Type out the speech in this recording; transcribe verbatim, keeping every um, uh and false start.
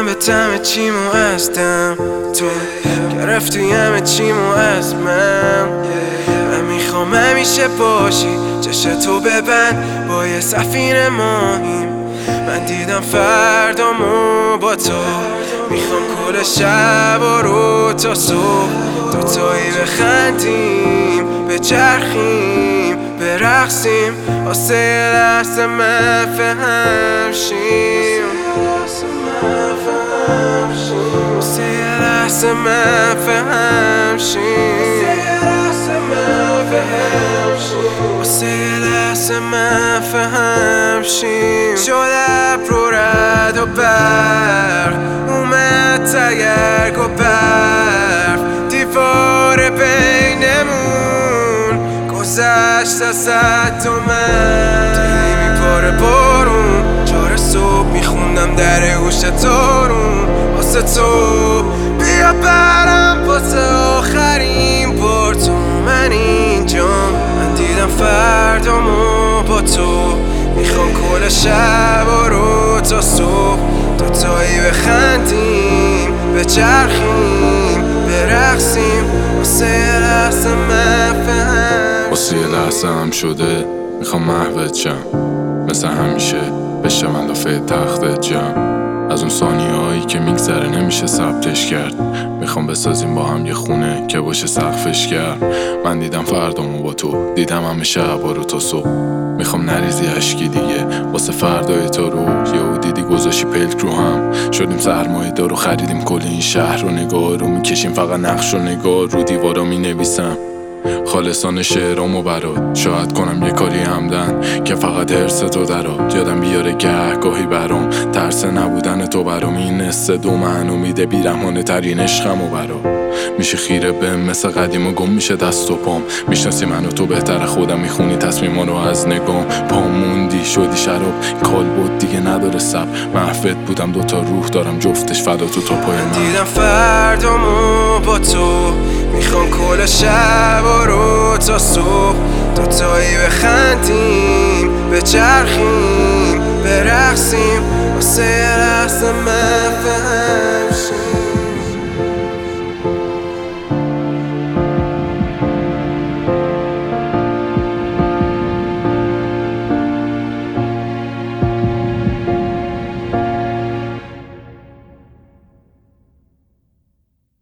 رسیدم به تم چیمو هستم، تو گرفتی همه چیمو از من. من میخوام همیشه باشی، چشم تو ببند، با یه سفینه ماهیم. من دیدم فردامو با تو، میخوام کل شب و رو تا صبح دوتایی بخندیم، بچرخیم، برقصیم، واسه یه لحظه مفهم شیم، واسه یه لحظه مفهم شیم، واسه یه لحظه مفهم شیم. شده رو رد و برق، اومد تگرگ و برف، دیوار بینمون گذشت از حد و من. دلی میپاره بارون، چهار صبح میخوندم در گوش تارون واسه تو. بیا برم واسه آخرین بار، تو من اینجا. من دیدم فردامو با تو، میخوام کل شب و رو تا صبح دوتایی بخندیم، بچرخیم، برقصیم، واسه یه لحظه مفهم. واسه یه لحظه هم شده میخوام محوت شم، مثل همیشه بشم اندافه تختت جم. از اون ثانیه هایی که میگذره نمیشه ثبتش کرد، میخوام بسازیم با هم یه خونه که باشه سقفش کرد. من دیدم فردامو با تو، دیدم همه شبا رو تا صبح. میخوام نریزی عشقی دیگه واسه فردای تو رو. یهو دیدی گذاشی پلک رو هم، شدیم سرمایه دار و خریدیم کل این شهر رو. نگاه رو میکشیم فقط نقش و نگاه رو دیوارا مینویسم خالصانه شعرامو برات. شاید کنم یه کاری همدن که فقط حرس تو درات. یادم بیاره گهگاهی برام ترس نبودن تو برام. این نسه دو من امیده بیرحمانه ترین عشقمو برات. میشه خیره بهم مثل قدیم و گم میشه دست و پام. میشناسی منو تو بهتر خودم، میخونی تصمیما رو از نگام. پام موندی شدی شراب، کال بود دیگه نداره سب. محفت بودم دوتا روح دارم جفتش فدا تو تا پای من. دیدم فردامو با تو، میخوام کل شب و رو تا صبح دوتایی بخندیم، بچرخیم، برقصیم، واسه یه لحظه مفهم.